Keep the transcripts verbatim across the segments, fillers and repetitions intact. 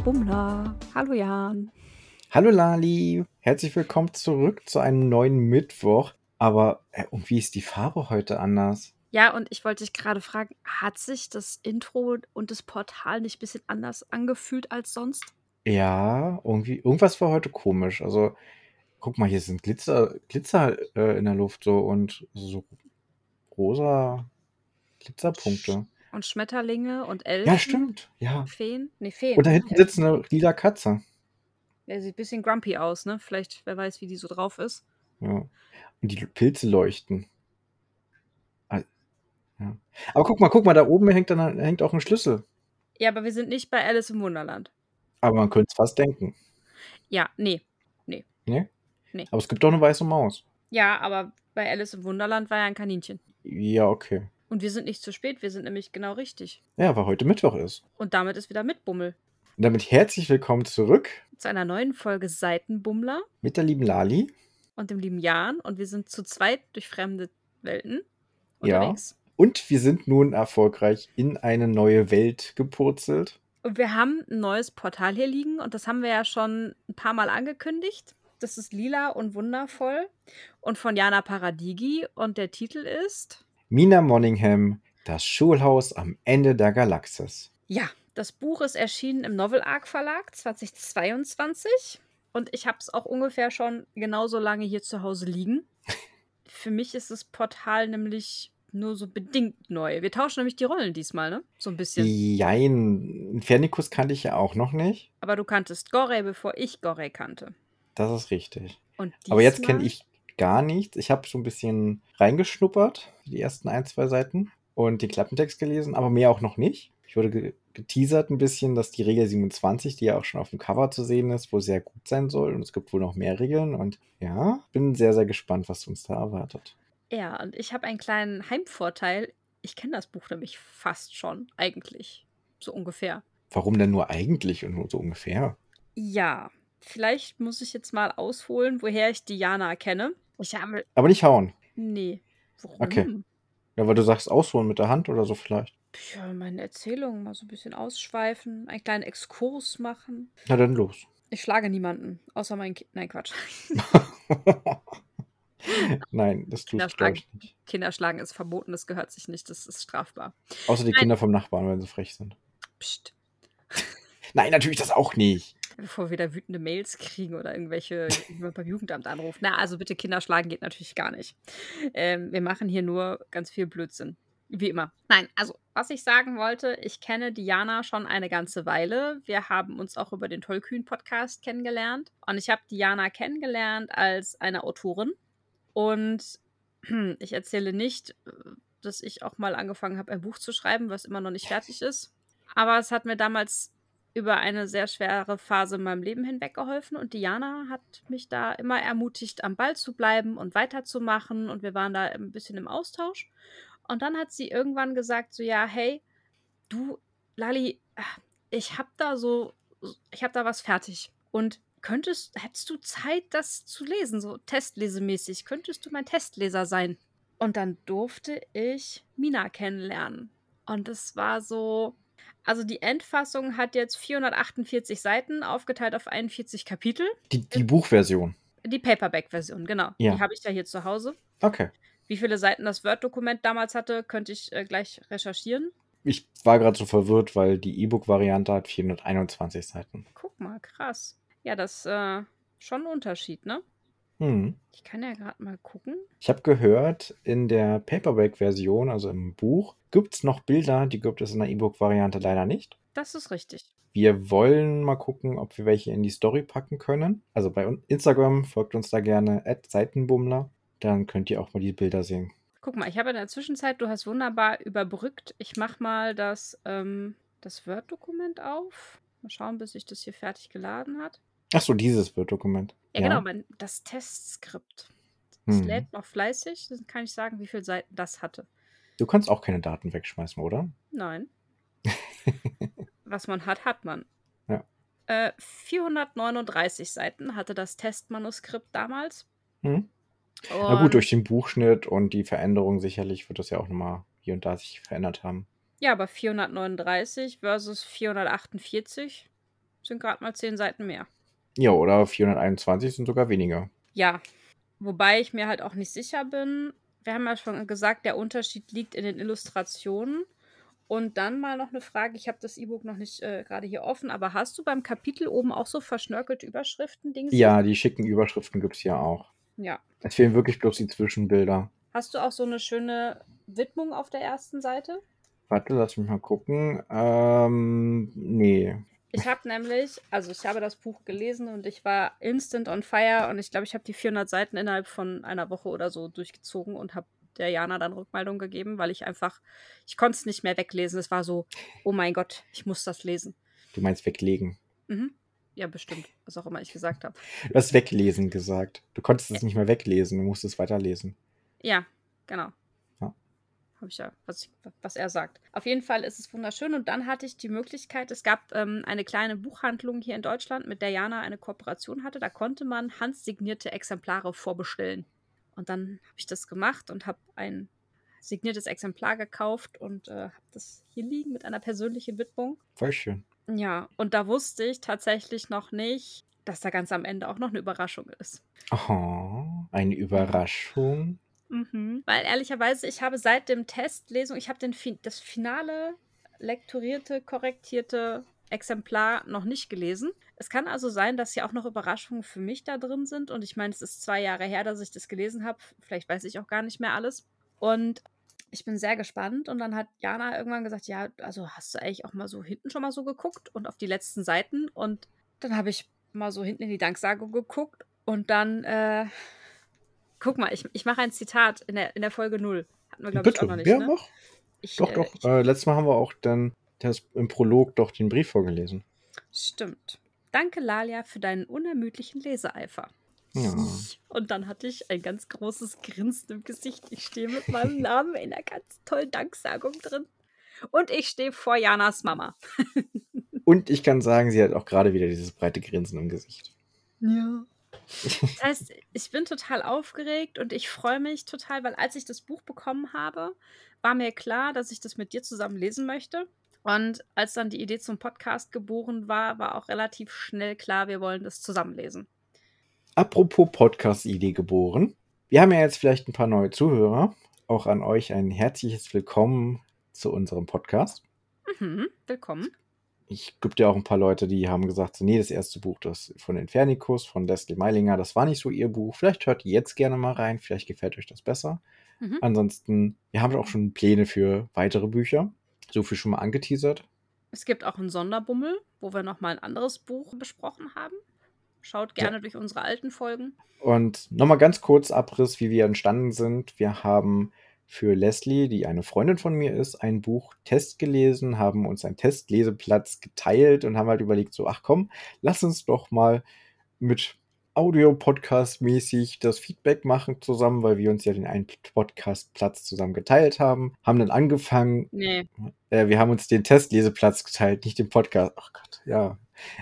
Bummler. Hallo Jan. Hallo Lali, herzlich willkommen zurück zu einem neuen Mittwoch. Aber äh, irgendwie ist die Farbe heute anders. Ja, und ich wollte dich gerade fragen, hat sich das Intro und das Portal nicht ein bisschen anders angefühlt als sonst? Ja, irgendwie, irgendwas war heute komisch. Also, guck mal, hier sind Glitzer, Glitzer äh, in der Luft so und so rosa Glitzerpunkte. Und Schmetterlinge und Ja, Elfen, stimmt, ja. Feen? Nee, Feen. Und da ne? hinten sitzt Elfen. eine lila Katze. Der sieht ein bisschen grumpy aus, ne? Vielleicht, wer weiß, wie die so drauf ist. Ja. Und die Pilze leuchten. Ah, ja. Aber guck mal, guck mal, da oben hängt dann hängt auch ein Schlüssel. Ja, aber wir sind nicht bei Alice im Wunderland. Aber man könnte es fast denken. Ja, nee. Nee. Ne? Nee. Aber es gibt doch eine weiße Maus. Ja, aber bei Alice im Wunderland war ja ein Kaninchen. Ja, okay. Und wir sind nicht zu spät, wir sind nämlich genau richtig. Ja, weil heute Mittwoch ist. Und damit ist wieder Mitbummel. Und damit herzlich willkommen zurück Zu einer neuen Folge Seitenbummler mit der lieben Lali. und dem lieben Jan. Und wir sind zu zweit durch fremde Welten Ja. unterwegs. Und wir sind nun erfolgreich in eine neue Welt gepurzelt. Und wir haben ein neues Portal hier liegen. Und das haben wir ja schon ein paar Mal angekündigt. Das ist lila und wundervoll. Und von Jana Paradigi. Und der Titel ist... Mina Monningham, das Schulhaus am Ende der Galaxis. Ja, das Buch ist erschienen im Novel Arc Verlag zweitausendzweiundzwanzig. Und ich habe es auch ungefähr schon genauso lange hier zu Hause liegen. Für mich ist das Portal nämlich nur so bedingt neu. Wir tauschen nämlich die Rollen diesmal, ne? So ein bisschen. Jein, Fernikus kannte ich ja auch noch nicht. Aber du kanntest Gorey, bevor ich Gorey kannte. Das ist richtig. Und Aber jetzt kenne diesmal- ich gar nichts. Ich habe so ein bisschen reingeschnuppert, die ersten ein, zwei Seiten und den Klappentext gelesen, aber mehr auch noch nicht. Ich wurde ge- geteasert ein bisschen, dass die Regel siebenundzwanzig, die ja auch schon auf dem Cover zu sehen ist, wohl sehr gut sein soll. Und es gibt wohl noch mehr Regeln. Und ja, bin sehr, sehr gespannt, was uns da erwartet. Ja, und ich habe einen kleinen Heimvorteil. Ich kenne das Buch nämlich fast schon, eigentlich. So ungefähr. Warum denn nur eigentlich und nur so ungefähr? Ja, vielleicht muss ich jetzt mal ausholen, woher ich Diana kenne. Ich habe... Aber nicht hauen. Nee. Warum? Okay. Ja, weil du sagst ausholen mit der Hand oder so vielleicht. Ja, meine Erzählung mal so ein bisschen ausschweifen, einen kleinen Exkurs machen. Na dann los. Ich schlage niemanden, außer mein Kind. Nein, Quatsch. Nein, das tust du, glaube Kinderschlagen, ich, nicht. Kinderschlagen ist verboten, das gehört sich nicht, das ist strafbar. Außer die Nein. Kinder vom Nachbarn, wenn sie frech sind. Psst. Nein, natürlich das auch nicht. Bevor wir da wütende Mails kriegen oder irgendwelche jemand beim Jugendamt anruft. Na, also bitte Kinderschlagen geht natürlich gar nicht. Ähm, wir machen hier nur ganz viel Blödsinn. Wie immer. Nein, also was ich sagen wollte, ich kenne Diana schon eine ganze Weile. Wir haben uns auch über den Tollkühn-Podcast kennengelernt. Und ich habe Diana kennengelernt als eine Autorin. Und ich erzähle nicht, dass ich auch mal angefangen habe, ein Buch zu schreiben, was immer noch nicht fertig ist. Aber es hat mir damals über eine sehr schwere Phase in meinem Leben hinweg geholfen. Und Diana hat mich da immer ermutigt, am Ball zu bleiben und weiterzumachen. Und wir waren da ein bisschen im Austausch. Und dann hat sie irgendwann gesagt, so, ja, hey, du, Lali, ich hab da so, ich hab da was fertig. Und könntest, hättest du Zeit, das zu lesen, so testlesemäßig? Könntest du mein Testleser sein? Und dann durfte ich Mina kennenlernen. Und es war so, also die Endfassung hat jetzt vierhundertachtundvierzig Seiten, aufgeteilt auf einundvierzig Kapitel. Die, die Buchversion. Die Paperback-Version, genau. Ja. Die habe ich ja hier zu Hause. Okay. Wie viele Seiten das Word-Dokument damals hatte, könnte ich äh, gleich recherchieren. Ich war gerade so verwirrt, weil die E-Book-Variante hat vierhunderteinundzwanzig Seiten. Guck mal, krass. Ja, das ist äh, schon ein Unterschied, ne? Hm. Ich kann ja gerade mal gucken. Ich habe gehört, in der Paperback-Version, also im Buch, gibt es noch Bilder, die gibt es in der E-Book-Variante leider nicht. Das ist richtig. Wir wollen mal gucken, ob wir welche in die Story packen können. Also bei Instagram folgt uns da gerne at Seitenbummler. Dann könnt ihr auch mal die Bilder sehen. Guck mal, ich habe in der Zwischenzeit, du hast wunderbar überbrückt. Ich mache mal das, ähm, das Word-Dokument auf. Mal schauen, bis sich das hier fertig geladen hat. Ach so, dieses Word-Dokument. Ja, genau, mein, das Testskript. Es Hm. lädt noch fleißig. Dann kann ich sagen, wie viele Seiten das hatte. Du kannst auch keine Daten wegschmeißen, oder? Nein. Was man hat, hat man. Ja. Äh, vierhundertneununddreißig Seiten hatte das Testmanuskript damals. Hm. Na gut, Und durch den Buchschnitt und die Veränderung sicherlich wird das ja auch nochmal hier und da sich verändert haben. ja, aber vierhundertneununddreißig versus vierhundertachtundvierzig. Sind gerade mal zehn Seiten mehr. Ja, oder vierhunderteinundzwanzig sind sogar weniger. Ja, wobei ich mir halt auch nicht sicher bin. Wir haben ja schon gesagt, der Unterschied liegt in den Illustrationen. Und dann mal noch eine Frage, ich habe das E-Book noch nicht äh, gerade hier offen, aber hast du beim Kapitel oben auch so verschnörkelte Überschriften, Dingsies? Ja, die schicken Überschriften gibt es hier auch. Ja. Es fehlen wirklich bloß die Zwischenbilder. Hast du auch so eine schöne Widmung auf der ersten Seite? Warte, lass mich mal gucken. Ähm, nee. Ich habe nämlich, also ich habe das Buch gelesen und ich war instant on fire und ich glaube, ich habe die vierhundert Seiten innerhalb von einer Woche oder so durchgezogen und habe der Jana dann Rückmeldung gegeben, weil ich einfach, ich konnte es nicht mehr weglesen. Es war so, oh mein Gott, ich muss das lesen. Du meinst weglegen. Mhm. Ja, bestimmt, was auch immer ich gesagt habe. Du hast weglesen gesagt. Du konntest es nicht mehr weglesen, du musstest weiterlesen. Ja, genau. Ja. Habe ich ja, was, ich, was er sagt. Auf jeden Fall ist es wunderschön. Und dann hatte ich die Möglichkeit, es gab ähm, eine kleine Buchhandlung hier in Deutschland, mit der Jana eine Kooperation hatte. Da konnte man handsignierte Exemplare vorbestellen. Und dann habe ich das gemacht und habe ein signiertes Exemplar gekauft und äh, habe das hier liegen mit einer persönlichen Widmung. Voll schön. Ja, und da wusste ich tatsächlich noch nicht, dass da ganz am Ende auch noch eine Überraschung ist. Oh, eine Überraschung. Mhm. Weil ehrlicherweise, ich habe seit dem Testlesung, ich habe den Fi- das finale, lektorierte, korrektierte Exemplar noch nicht gelesen. Es kann also sein, dass hier auch noch Überraschungen für mich da drin sind. Und ich meine, es ist zwei Jahre her, dass ich das gelesen habe. Vielleicht weiß ich auch gar nicht mehr alles. Und ich bin sehr gespannt. Und dann hat Jana irgendwann gesagt, ja, also hast du eigentlich auch mal so hinten schon mal so geguckt und auf die letzten Seiten. Und dann habe ich mal so hinten in die Danksagung geguckt. Und dann, äh, guck mal, ich, ich mache ein Zitat in der, in der Folge null. Hatten wir, glaube ich, auch noch Bitte, nicht, ja, ne? mach. Ich, Doch, äh, doch. ich, Äh, letztes Mal haben wir auch dann das, im Prolog doch den Brief vorgelesen. Stimmt. Danke, Lalia, für deinen unermüdlichen Leseeifer. Ja. Und dann hatte ich ein ganz großes Grinsen im Gesicht. Ich stehe mit meinem Namen in einer ganz tollen Danksagung drin. Und ich stehe vor Janas Mama. Und ich kann sagen, sie hat auch gerade wieder dieses breite Grinsen im Gesicht. Ja. Das heißt, ich bin total aufgeregt und ich freue mich total, weil als ich das Buch bekommen habe, war mir klar, dass ich das mit dir zusammen lesen möchte. Und als dann die Idee zum Podcast geboren war, war auch relativ schnell klar, wir wollen das zusammen lesen. Apropos Podcast-Idee geboren. Wir haben ja jetzt vielleicht ein paar neue Zuhörer. Auch an euch ein herzliches Willkommen zu unserem Podcast. Mhm, willkommen. Ich gibt ja auch ein paar Leute, die haben gesagt, so, nee, das erste Buch, das von Infernicus, von Leslie Meilinger, das war nicht so ihr Buch. Vielleicht hört ihr jetzt gerne mal rein, vielleicht gefällt euch das besser. Mhm. Ansonsten, wir haben auch schon Pläne für weitere Bücher. So viel schon mal angeteasert. Es gibt auch einen Sonderbummel, wo wir nochmal ein anderes Buch besprochen haben. Schaut gerne Ja. durch unsere alten Folgen. Und nochmal ganz kurz Abriss, wie wir entstanden sind. Wir haben für Leslie, die eine Freundin von mir ist, ein Buch Test gelesen, haben uns einen Testleseplatz geteilt und haben halt überlegt, so, ach komm, lass uns doch mal mit Audio-Podcast-mäßig das Feedback machen zusammen, weil wir uns ja den einen Podcast-Platz zusammen geteilt haben. Haben dann angefangen, Nee. äh, wir haben uns den Testleseplatz geteilt, nicht den Podcast. Ach Gott, ja.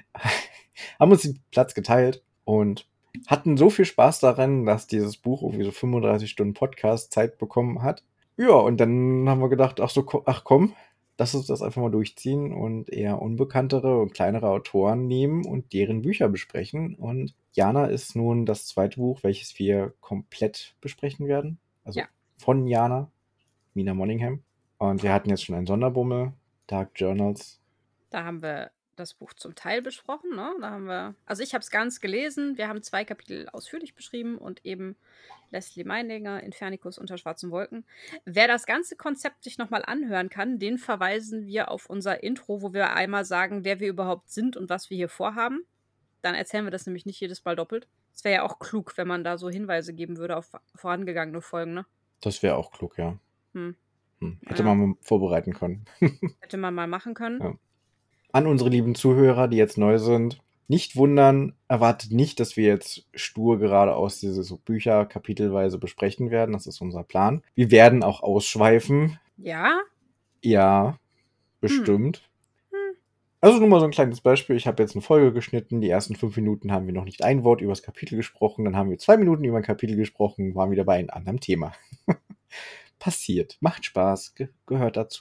Haben uns den Platz geteilt und hatten so viel Spaß daran, dass dieses Buch irgendwie so fünfunddreißig Stunden Podcast-Zeit bekommen hat. Ja, und dann haben wir gedacht, ach so, ko- ach komm, lass uns das einfach mal durchziehen und eher unbekanntere und kleinere Autoren nehmen und deren Bücher besprechen. Und Jana ist nun das zweite Buch, welches wir komplett besprechen werden. Also Ja. von Jana, Mina Monningham. Und wir hatten jetzt schon einen Sonderbummel, Dark Journals. Da haben wir das Buch zum Teil besprochen, ne? Da haben wir, also ich habe es ganz gelesen. Wir haben zwei Kapitel ausführlich beschrieben und eben Leslie Meilinger, Infernicus unter schwarzen Wolken. Wer das ganze Konzept sich nochmal anhören kann, den verweisen wir auf unser Intro, wo wir einmal sagen, wer wir überhaupt sind und was wir hier vorhaben. Dann erzählen wir das nämlich nicht jedes Mal doppelt. Es wäre ja auch klug, wenn man da so Hinweise geben würde auf vorangegangene Folgen, ne? Das wäre auch klug, ja. Hm. Hm. Hätte Ja. man mal vorbereiten können. Hätte man mal machen können. Ja. An unsere lieben Zuhörer, die jetzt neu sind, nicht wundern, erwartet nicht, dass wir jetzt stur geradeaus diese so Bücher kapitelweise besprechen werden. Das ist unser Plan. Wir werden auch ausschweifen. Ja? Ja, bestimmt. Hm. Also nur mal so ein kleines Beispiel. Ich habe jetzt eine Folge geschnitten. Die ersten fünf Minuten haben wir noch nicht ein Wort über das Kapitel gesprochen. Dann haben wir zwei Minuten über ein Kapitel gesprochen, waren wieder bei einem anderen Thema. Passiert. Macht Spaß. Ge- gehört dazu.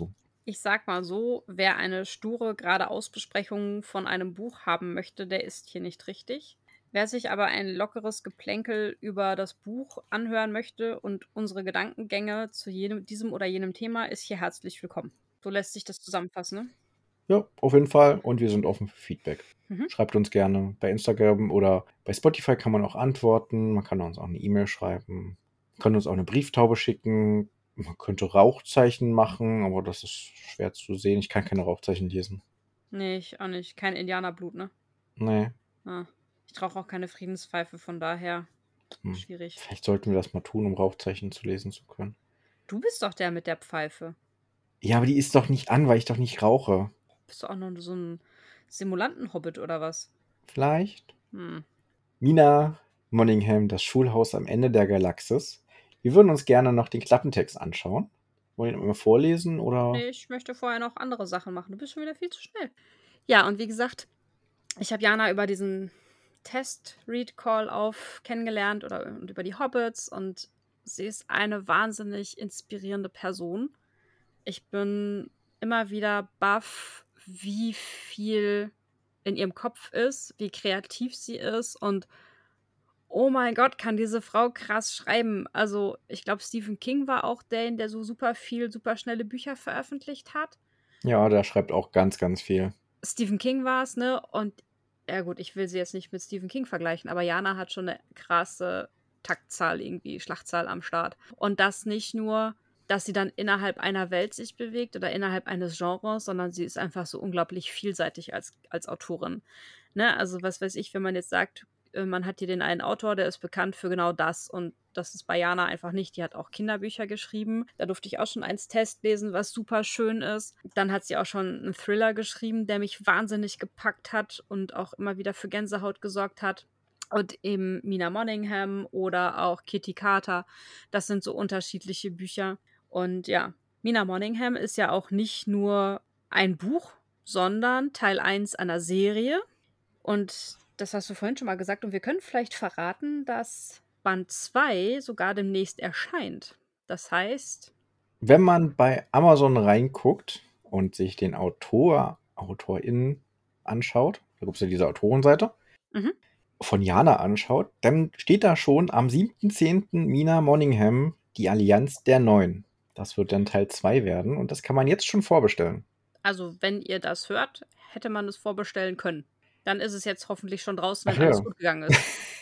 Ich sag mal so, wer eine sture Geradeaus-Besprechung von einem Buch haben möchte, der ist hier nicht richtig. Wer sich aber ein lockeres Geplänkel über das Buch anhören möchte und unsere Gedankengänge zu jedem, diesem oder jenem Thema, ist hier herzlich willkommen. So lässt sich das zusammenfassen, ne? Ja, auf jeden Fall. Und wir sind offen für Feedback. Mhm. Schreibt uns gerne bei Instagram oder bei Spotify kann man auch antworten. Man kann uns auch eine E-Mail schreiben. Man kann uns auch eine Brieftaube schicken. Man könnte Rauchzeichen machen, aber das ist schwer zu sehen. Ich kann keine Rauchzeichen lesen. Nee, ich auch nicht. Kein Indianerblut, ne? Nee. Ah. Ich rauche auch keine Friedenspfeife, von daher Hm. schwierig. Vielleicht sollten wir das mal tun, um Rauchzeichen zu lesen zu können. Du bist doch der mit der Pfeife. Ja, aber die ist doch nicht an, weil ich doch nicht rauche. Bist du auch noch so ein Simulanten-Hobbit oder was? Vielleicht. Hm. Mina Monningham, das Schulhaus am Ende der Galaxis. Wir würden uns gerne noch den Klappentext anschauen. Wollen wir ihn mal vorlesen oder? Nee, ich möchte vorher noch andere Sachen machen. Du bist schon wieder viel zu schnell. Ja, und wie gesagt, ich habe Jana über diesen Test-Read-Call auf kennengelernt oder und über die Hobbits und sie ist eine wahnsinnig inspirierende Person. Ich bin immer wieder baff, wie viel in ihrem Kopf ist, wie kreativ sie ist und oh mein Gott, kann diese Frau krass schreiben. Also, ich glaube, Stephen King war auch der, der so super viel, super schnelle Bücher veröffentlicht hat. Ja, der schreibt auch ganz, ganz viel. Stephen King war es, ne? Und ja gut, ich will sie jetzt nicht mit Stephen King vergleichen, aber Jana hat schon eine krasse Taktzahl irgendwie, Schlachtzahl am Start. Und das nicht nur, dass sie dann innerhalb einer Welt sich bewegt oder innerhalb eines Genres, sondern sie ist einfach so unglaublich vielseitig als, als Autorin. Ne? Also was weiß ich, wenn man jetzt sagt, äh, man hat hier den einen Autor, der ist bekannt für genau das und das ist bei Jana einfach nicht. Die hat auch Kinderbücher geschrieben. Da durfte ich auch schon eins Test lesen, was super schön ist. Dann hat sie auch schon einen Thriller geschrieben, der mich wahnsinnig gepackt hat und auch immer wieder für Gänsehaut gesorgt hat. Und eben Mina Monningham oder auch Kitty Carter. Das sind so unterschiedliche Bücher. Und ja, Mina Monningham ist ja auch nicht nur ein Buch, sondern Teil eins einer Serie. Und das hast du vorhin schon mal gesagt. Und wir können vielleicht verraten, dass Band zwei sogar demnächst erscheint. Das heißt, Wenn man bei Amazon reinguckt und sich den Autor, AutorInnen anschaut, da gibt es ja diese Autorenseite, mhm. von Jana anschaut, dann steht da schon am siebten zehnten Mina Monningham, die Allianz der Neun. Das wird dann Teil zwei werden und das kann man jetzt schon vorbestellen. Also, wenn ihr das hört, hätte man es vorbestellen können. Dann ist es jetzt hoffentlich schon draußen, Ach wenn ja. alles gut gegangen ist.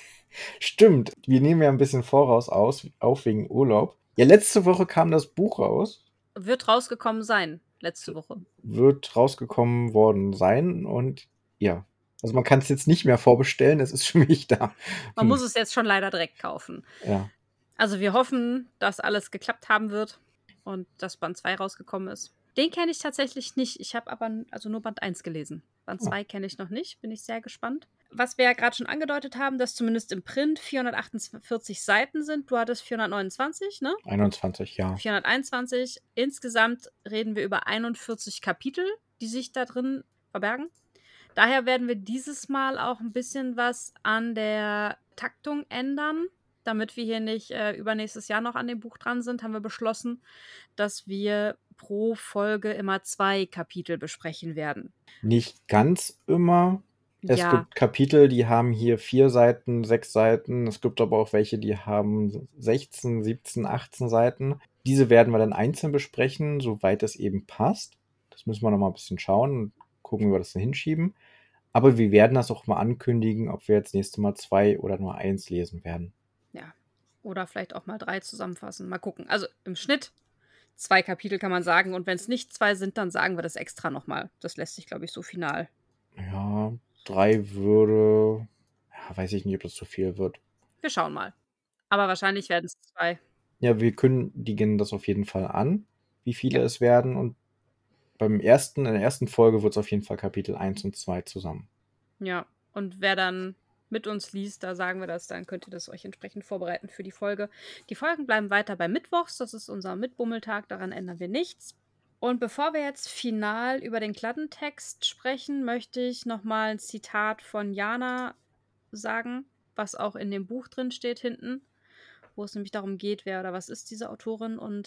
Stimmt, wir nehmen ja ein bisschen voraus aus, auf wegen Urlaub. Ja, letzte Woche kam das Buch raus. Wird rausgekommen sein, letzte Woche. Wird rausgekommen worden sein und ja. Also man kann es jetzt nicht mehr vorbestellen, es ist schon nicht da. Man Hm. muss es jetzt schon leider direkt kaufen. Ja. Also wir hoffen, dass alles geklappt haben wird und dass Band zwei rausgekommen ist. Den kenne ich tatsächlich nicht. Ich habe aber also nur Band eins gelesen. Band zwei kenne ich noch nicht. Bin ich sehr gespannt. Was wir ja gerade schon angedeutet haben, dass zumindest im Print vierhundertachtundvierzig Seiten sind. Du hattest vierhundertneunundzwanzig, ne? einundzwanzig, ja. vierhunderteinundzwanzig. Insgesamt reden wir über einundvierzig Kapitel, die sich da drin verbergen. Daher werden wir dieses Mal auch ein bisschen was an der Taktung ändern. Damit wir hier nicht äh, übernächstes Jahr noch an dem Buch dran sind, haben wir beschlossen, dass wir pro Folge immer zwei Kapitel besprechen werden. Nicht ganz immer. Es ja, gibt Kapitel, die haben hier vier Seiten, sechs Seiten. Es gibt aber auch welche, die haben sechzehn, siebzehn, achtzehn Seiten. Diese werden wir dann einzeln besprechen, soweit es eben passt. Das müssen wir noch mal ein bisschen schauen und gucken, wie wir das dann hinschieben. Aber wir werden das auch mal ankündigen, ob wir jetzt nächstes Mal zwei oder nur eins lesen werden. ja. Oder vielleicht auch mal drei zusammenfassen. Mal gucken. Also im Schnitt zwei Kapitel kann man sagen. Und wenn es nicht zwei sind, dann sagen wir das extra nochmal. Das lässt sich, glaube ich, so final. Ja, drei würde. Ja, weiß ich nicht, ob das zu viel wird. Wir schauen mal. Aber wahrscheinlich werden es zwei. Ja, wir kündigen das auf jeden Fall an, wie viele es werden. Und beim ersten, in der ersten Folge wird es auf jeden Fall Kapitel eins und zwei zusammen. Ja, und wer dann mit uns liest, da sagen wir das, dann könnt ihr das euch entsprechend vorbereiten für die Folge. Die Folgen bleiben weiter bei Mittwochs, das ist unser Mitbummeltag, daran ändern wir nichts. Und bevor wir jetzt final über den Klappentext sprechen, möchte ich nochmal ein Zitat von Jana sagen, was auch in dem Buch drin steht hinten, wo es nämlich darum geht, wer oder was ist diese Autorin. Und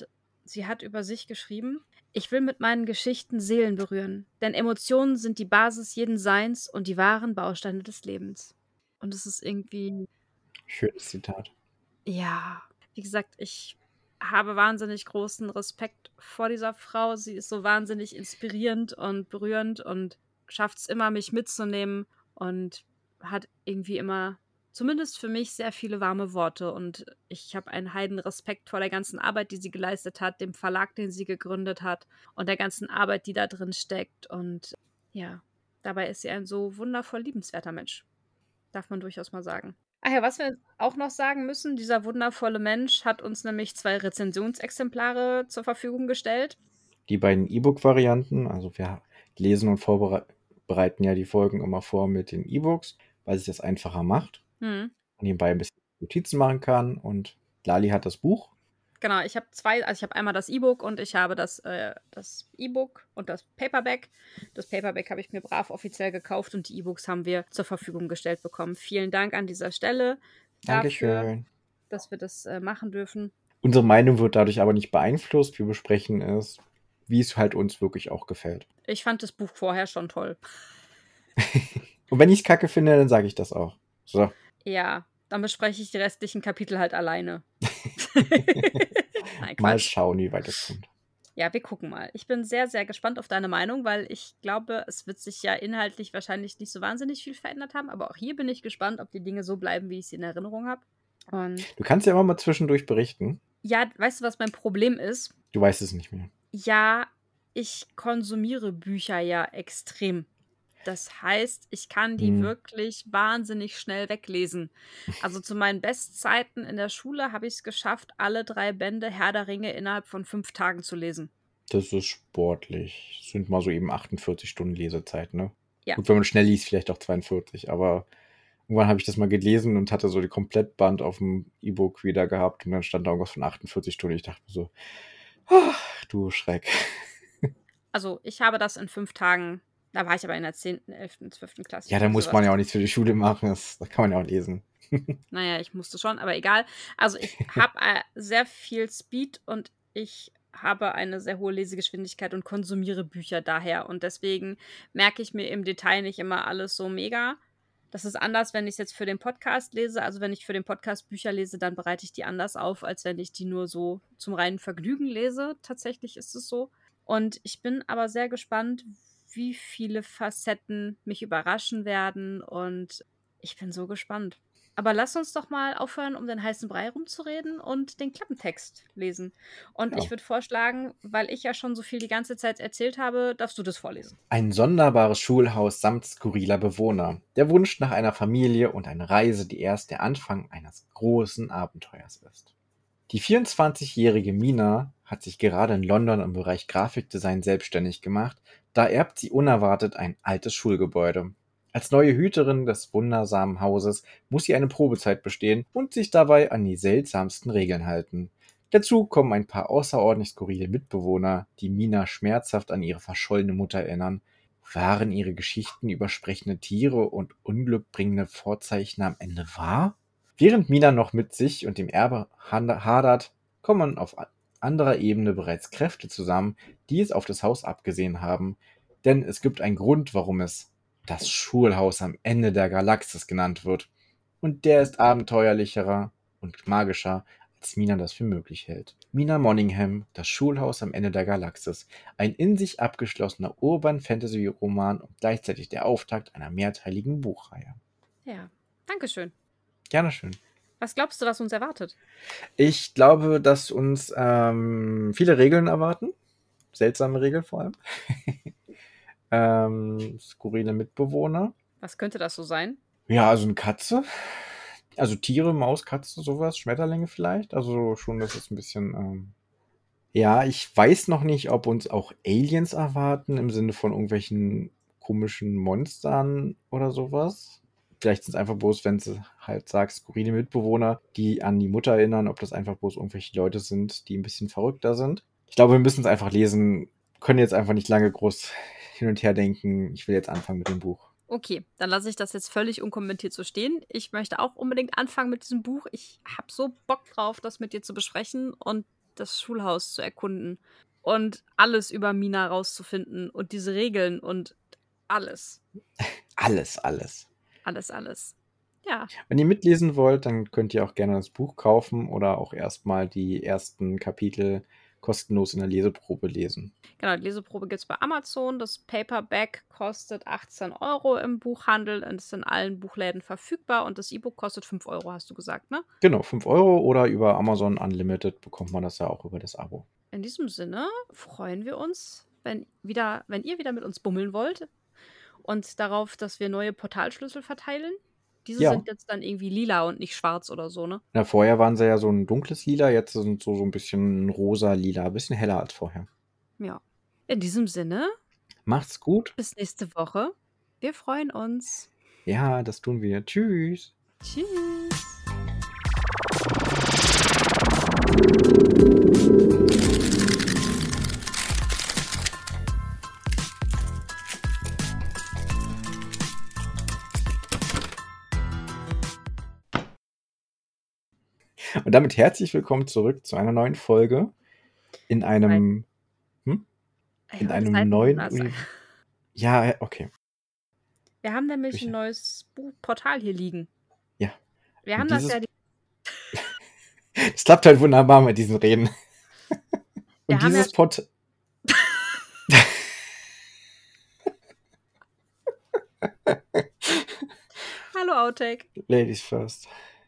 sie hat über sich geschrieben: „Ich will mit meinen Geschichten Seelen berühren, denn Emotionen sind die Basis jeden Seins und die wahren Bausteine des Lebens.“ Und es ist irgendwie Schönes Zitat. ja, wie gesagt, ich habe wahnsinnig großen Respekt vor dieser Frau. Sie ist so wahnsinnig inspirierend und berührend und schafft es immer, mich mitzunehmen und hat irgendwie immer, zumindest für mich, sehr viele warme Worte. Und ich habe einen Heidenrespekt vor der ganzen Arbeit, die sie geleistet hat, dem Verlag, den sie gegründet hat und der ganzen Arbeit, die da drin steckt. Und ja, dabei ist sie ein so wundervoll liebenswerter Mensch. Darf man durchaus mal sagen. Ach ja, was wir auch noch sagen müssen, dieser wundervolle Mensch hat uns nämlich zwei Rezensionsexemplare zur Verfügung gestellt. Die beiden E-Book-Varianten, also wir lesen und vorbereiten ja die Folgen immer vor mit den E-Books, weil sich das einfacher macht Mhm. und nebenbei ein bisschen Notizen machen kann. Und Lali hat das Buch. Genau, ich habe zwei, also ich habe einmal das E-Book und ich habe das, äh, das E-Book und das Paperback. Das Paperback habe ich mir brav offiziell gekauft und die E-Books haben wir zur Verfügung gestellt bekommen. Vielen Dank an dieser Stelle dafür, Dankeschön. dass wir das äh, machen dürfen. Unsere Meinung wird dadurch aber nicht beeinflusst. Wir besprechen es, wie es halt uns wirklich auch gefällt. Ich fand das Buch vorher schon toll. Und wenn ich es kacke finde, dann sage ich das auch. So. Ja, dann bespreche ich die restlichen Kapitel halt alleine. Nein, Mal Quatsch. schauen, wie weit es kommt. Ja, wir gucken mal. Ich bin sehr, sehr gespannt auf deine Meinung, weil ich glaube, es wird sich ja inhaltlich wahrscheinlich nicht so wahnsinnig viel verändert haben. Aber auch hier bin ich gespannt, ob die Dinge so bleiben, wie ich sie in Erinnerung habe. Und Du kannst ja immer mal zwischendurch berichten. ja, weißt du, was mein Problem ist? Du weißt es nicht mehr. Ja, ich konsumiere Bücher ja extrem. Das heißt, ich kann die Hm. wirklich wahnsinnig schnell weglesen. Also zu meinen Bestzeiten in der Schule habe ich es geschafft, alle drei Bände Herr der Ringe innerhalb von fünf Tagen zu lesen. Das ist sportlich. Das sind mal so eben achtundvierzig Stunden Lesezeit, ne? Ja. Gut, wenn man schnell liest, vielleicht auch zweiundvierzig, aber irgendwann habe ich das mal gelesen und hatte so die Komplettband auf dem E-Book wieder gehabt und dann stand da irgendwas von achtundvierzig Stunden. Ich dachte mir so, ach, du Schreck. Also, ich habe das in fünf Tagen, da war ich aber in der zehnten, elften, zwölften Klasse. Ja, da irgendwie muss sowas. man ja auch nichts für die Schule machen. Das, das kann man ja auch lesen. Naja, ich musste schon, aber egal. Also, ich habe äh, sehr viel Speed und ich habe eine sehr hohe Lesegeschwindigkeit und konsumiere Bücher daher. Und deswegen merke ich mir im Detail nicht immer alles so mega. Das ist anders, wenn ich es jetzt für den Podcast lese. Also, wenn ich für den Podcast Bücher lese, dann bereite ich die anders auf, als wenn ich die nur so zum reinen Vergnügen lese. Tatsächlich ist es so. Und ich bin aber sehr gespannt, wie viele Facetten mich überraschen werden. Und ich bin so gespannt. Aber lass uns doch mal aufhören, um den heißen Brei rumzureden und den Klappentext lesen. Und Ja. ich würde vorschlagen, weil ich ja schon so viel die ganze Zeit erzählt habe, darfst du das vorlesen. Ein sonderbares Schulhaus samt skurriler Bewohner. Der Wunsch nach einer Familie und eine Reise, die erst der Anfang eines großen Abenteuers ist. Die vierundzwanzigjährige Mina hat sich gerade in London im Bereich Grafikdesign selbstständig gemacht, da erbt sie unerwartet ein altes Schulgebäude. Als neue Hüterin des wundersamen Hauses muss sie eine Probezeit bestehen und sich dabei an die seltsamsten Regeln halten. Dazu kommen ein paar außerordentlich skurrile Mitbewohner, die Mina schmerzhaft an ihre verschollene Mutter erinnern. Waren ihre Geschichten über sprechende Tiere und unglückbringende Vorzeichen am Ende wahr? Während Mina noch mit sich und dem Erbe hadert, kommen auf anderer Ebene bereits Kräfte zusammen, die es auf das Haus abgesehen haben. Denn es gibt einen Grund, warum es das Schulhaus am Ende der Galaxis genannt wird. Und der ist abenteuerlicher und magischer, als Mina das für möglich hält. Mina Monningham, das Schulhaus am Ende der Galaxis. Ein in sich abgeschlossener Urban-Fantasy-Roman und gleichzeitig der Auftakt einer mehrteiligen Buchreihe. Ja, Dankeschön. Gerne schön. Was glaubst du, was uns erwartet? Ich glaube, dass uns ähm, viele Regeln erwarten. Seltsame Regeln vor allem. ähm, skurrile Mitbewohner. Was könnte das so sein? Ja, also eine Katze. Also Tiere, Maus, Katze, sowas. Schmetterlinge vielleicht. Also schon, das ist ein bisschen... Ähm ja, ich weiß noch nicht, ob uns auch Aliens erwarten, im Sinne von irgendwelchen komischen Monstern oder sowas. Vielleicht sind es einfach bloß, wenn du halt sagst, skurrile Mitbewohner, die an die Mutter erinnern, ob das einfach bloß irgendwelche Leute sind, die ein bisschen verrückter sind. Ich glaube, wir müssen es einfach lesen, können jetzt einfach nicht lange groß hin und her denken. Ich will jetzt anfangen mit dem Buch. Okay, dann lasse ich das jetzt völlig unkommentiert so stehen. Ich möchte auch unbedingt anfangen mit diesem Buch. Ich habe so Bock drauf, das mit dir zu besprechen und das Schulhaus zu erkunden und alles über Mina rauszufinden und diese Regeln und alles. Alles, alles. Alles, alles. Ja. Wenn ihr mitlesen wollt, dann könnt ihr auch gerne das Buch kaufen oder auch erstmal die ersten Kapitel kostenlos in der Leseprobe lesen. Genau, die Leseprobe gibt es bei Amazon. Das Paperback kostet achtzehn Euro im Buchhandel und ist in allen Buchläden verfügbar. Und das E-Book kostet fünf Euro, hast du gesagt, ne? Genau, fünf Euro oder über Amazon Unlimited bekommt man das ja auch über das Abo. In diesem Sinne freuen wir uns, wenn, wieder, wenn ihr wieder mit uns bummeln wollt und darauf, dass wir neue Portalschlüssel verteilen. Diese Ja. sind jetzt dann irgendwie lila und nicht schwarz oder so, ne? Na, vorher waren sie ja so ein dunkles Lila, jetzt sind so, so ein bisschen rosa-lila, ein bisschen heller als vorher. Ja. In diesem Sinne, Macht's gut. bis nächste Woche. Wir freuen uns. Ja, das tun wir. Tschüss. Tschüss. Und damit herzlich willkommen zurück zu einer neuen Folge in einem hm? Ich in wollte einem Seiten neuen anders Uni sagen. Ja, okay. Wir haben nämlich Sicher. ein neues Buch Portal hier liegen. Ja. Wir Und haben das dieses ja die Es klappt halt wunderbar mit diesen Reden. Wir Und haben ja dieses Port Hallo Outtake. Ladies first.